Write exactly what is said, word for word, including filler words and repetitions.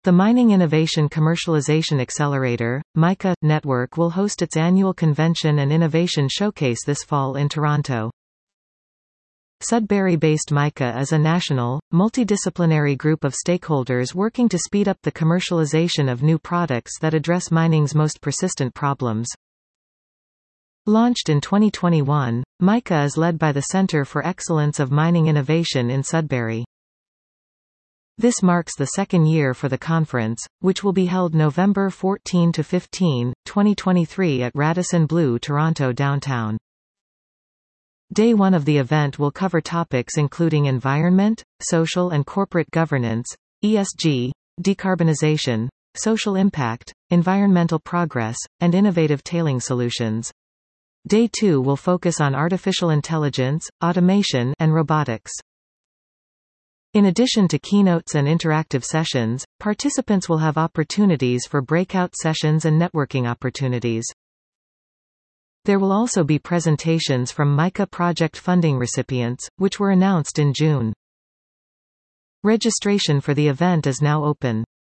The Mining Innovation Commercialization Accelerator, MICA, network will host its annual convention and innovation showcase this fall in Toronto. Sudbury-based MICA is a national, multidisciplinary group of stakeholders working to speed up the commercialization of new products that address mining's most persistent problems. Launched in twenty twenty-one, MICA is led by the Centre for Excellence of Mining Innovation in Sudbury. This marks the second year for the conference, which will be held November fourteenth to fifteenth, twenty twenty-three at Radisson Blu Toronto downtown. Day one of the event will cover topics including environment, social and corporate governance, E S G, decarbonization, social impact, environmental progress, and innovative tailing solutions. Day two will focus on artificial intelligence, automation, and robotics. In addition to keynotes and interactive sessions, participants will have opportunities for breakout sessions and networking opportunities. There will also be presentations from MICA project funding recipients, which were announced in June. Registration for the event is now open.